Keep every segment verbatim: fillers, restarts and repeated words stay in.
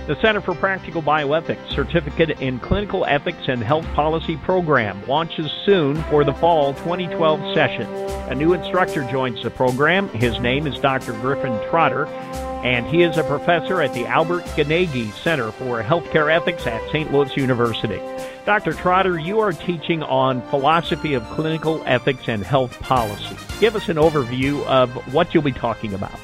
The Center for Practical Bioethics Certificate in Clinical Ethics and Health Policy program launches soon for the fall twenty twelve session. A new instructor joins the program. His name is Doctor Griffin Trotter, and he is a professor at the Albert Ganagy Center for Healthcare Ethics at Saint Louis University. Doctor Trotter, you are teaching on philosophy of clinical ethics and health policy. Give us an overview of what you'll be talking about.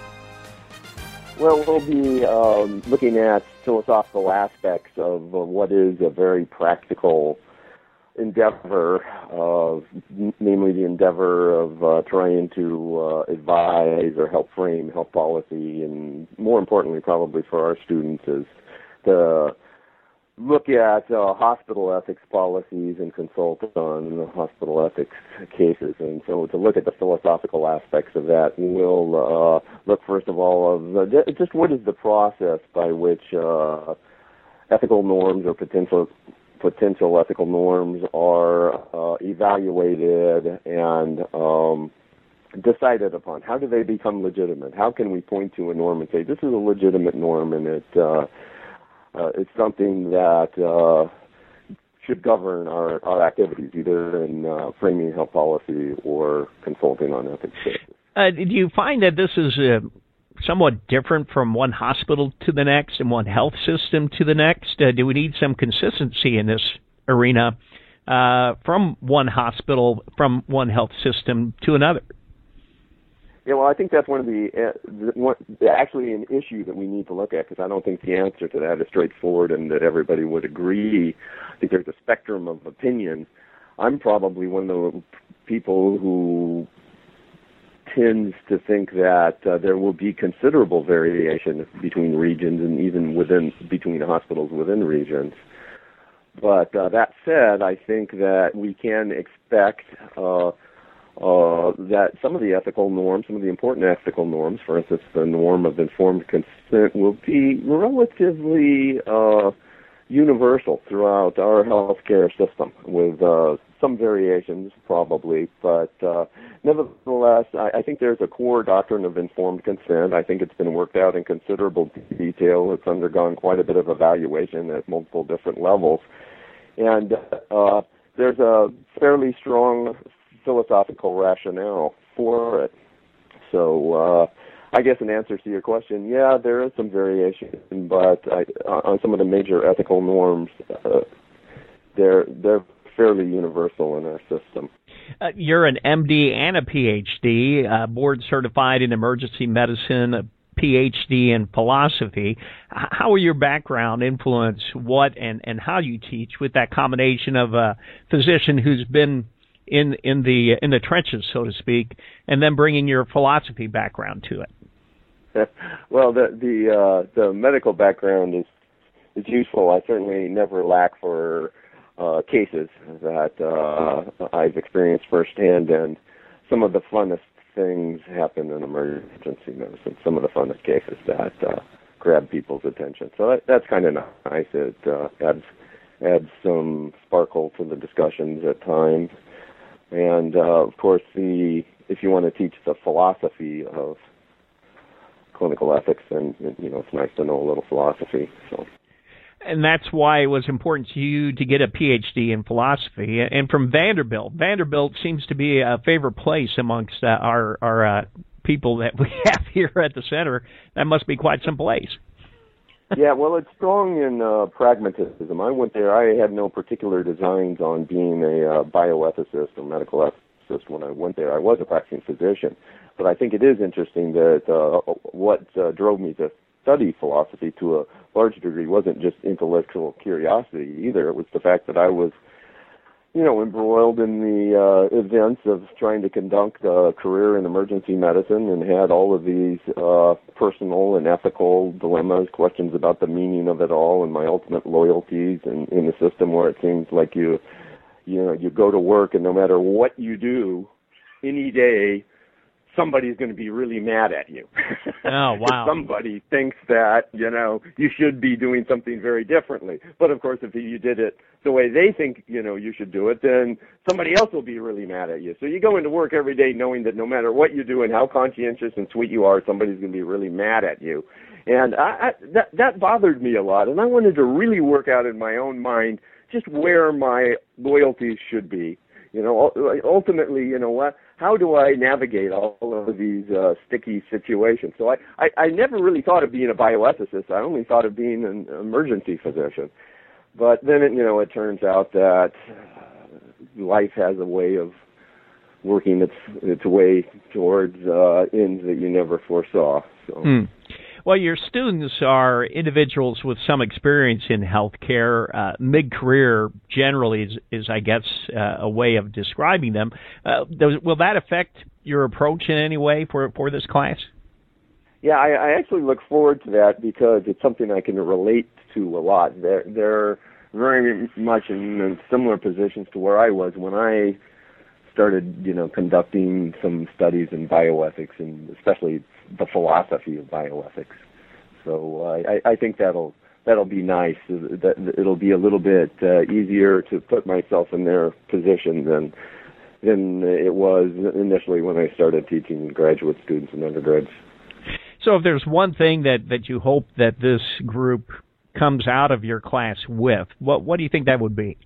Well, we'll be um, looking at philosophical aspects of uh, what is a very practical endeavor, uh, namely the endeavor of uh, trying to uh, advise or help frame health policy, and more importantly, probably for our students, is to look at uh, hospital ethics policies and consult on the hospital ethics cases. And so to look at the philosophical aspects of that, we'll uh, look first of all of the, just what is the process by which uh, ethical norms or potential potential ethical norms are uh, evaluated and um, decided upon. How do they become legitimate? How can we point to a norm and say, this is a legitimate norm and it uh, Uh, it's something that uh, should govern our, our activities, either in uh, framing health policy or consulting on ethics cases. Uh, do you find that this is uh, somewhat different from one hospital to the next and one health system to the next? Uh, do we need some consistency in this arena uh, from one hospital, from one health system to another? Yeah, well, I think that's one of the, uh, the one, actually an issue that we need to look at, because I don't think the answer to that is straightforward and that everybody would agree. I think there's a spectrum of opinion. I'm probably one of the people who tends to think that uh, there will be considerable variation between regions and even within between hospitals within regions. But uh, that said, I think that we can expect uh, Uh, that some of the ethical norms, some of the important ethical norms, for instance, the norm of informed consent, will be relatively uh, universal throughout our healthcare system, with uh, some variations probably, but uh, nevertheless, I, I think there's a core doctrine of informed consent. I think it's been worked out in considerable detail. It's undergone quite a bit of evaluation at multiple different levels, and uh, there's a fairly strong philosophical rationale for it. So uh, I guess in answer to your question, yeah, there is some variation, but I, on some of the major ethical norms, uh, they're they're fairly universal in our system. Uh, you're an M D and a P H D, uh, board certified in emergency medicine, a P H D in philosophy. How will your background influence what and, and how you teach with that combination of a physician who's been in in the in the trenches, so to speak, and then bringing your philosophy background to it? Well, the the uh, the medical background is is useful. I certainly never lack for uh, cases that uh, I've experienced firsthand, and some of the funnest things happen in emergency medicine. Some of the funnest cases that uh, grab people's attention. So that, that's kind of nice. It uh, adds adds some sparkle to the discussions at times. And, uh, of course, the if you want to teach the philosophy of clinical ethics, then, you know, it's nice to know a little philosophy. So, and that's why it was important to you to get a P H D in philosophy. And from Vanderbilt, Vanderbilt seems to be a favorite place amongst uh, our, our uh, people that we have here at the center. That must be quite some place. Yeah, well, it's strong in uh, pragmatism. I went there. I had no particular designs on being a uh, bioethicist or medical ethicist when I went there. I was a practicing physician, but I think it is interesting that uh, what uh, drove me to study philosophy to a large degree wasn't just intellectual curiosity either. It was the fact that I was, you know, embroiled in the uh, events of trying to conduct a career in emergency medicine and had all of these uh, personal and ethical dilemmas, questions about the meaning of it all and my ultimate loyalties in, in a system where it seems like you, you know, you go to work and no matter what you do, any day, somebody's going to be really mad at you. Oh, wow. Somebody thinks that, you know, you should be doing something very differently. But, of course, if you did it the way they think, you know, you should do it, then somebody else will be really mad at you. So you go into work every day knowing that no matter what you do and how conscientious and sweet you are, somebody's going to be really mad at you. And I, I, that that bothered me a lot, and I wanted to really work out in my own mind just where my loyalties should be. You know, ultimately, you know, what? How do I navigate all of these uh, sticky situations? So I, I, I never really thought of being a bioethicist. I only thought of being an emergency physician. But then, it, you know, it turns out that life has a way of working its its way towards uh, ends that you never foresaw. So. Mm. Well, your students are individuals with some experience in healthcare. Uh, mid-career generally is, is I guess, uh, a way of describing them. Uh, does, will that affect your approach in any way for, for this class? Yeah, I, I actually look forward to that because it's something I can relate to a lot. They're, they're very much in similar positions to where I was when I started, you know, conducting some studies in bioethics, and especially the philosophy of bioethics. So uh, I, I think that'll that'll be nice. That it'll be a little bit uh, easier to put myself in their position than than it was initially when I started teaching graduate students and undergrads. So if there's one thing that, that you hope that this group comes out of your class with, what what do you think that would be?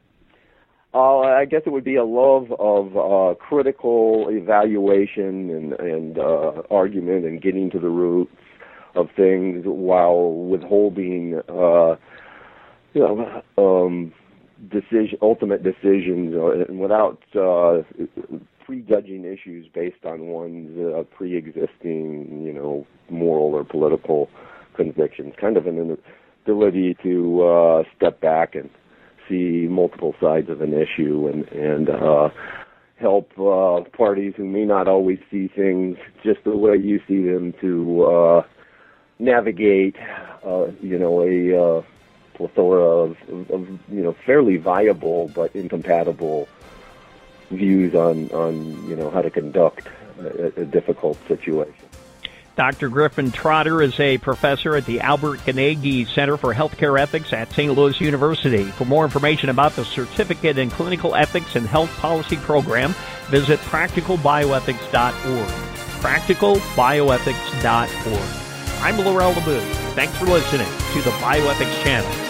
Uh, I guess it would be a love of uh, critical evaluation and, and uh, argument and getting to the roots of things while withholding, uh, you know, um, decision, ultimate decisions, uh, and without uh, prejudging issues based on one's uh, pre-existing, you know, moral or political convictions. Kind of an ability to uh, step back and see multiple sides of an issue and and uh, help uh, parties who may not always see things just the way you see them to uh, navigate, uh, you know, a uh, plethora of, of you know fairly viable but incompatible views on on you know how to conduct a, a difficult situation. Doctor Griffin Trotter is a professor at the Albert Carnegie Center for Healthcare Ethics at Saint Louis University. For more information about the Certificate in Clinical Ethics and Health Policy program, visit practical bioethics dot org. practical bioethics dot org. I'm Laurel LeBoux. Thanks for listening to the Bioethics Channel.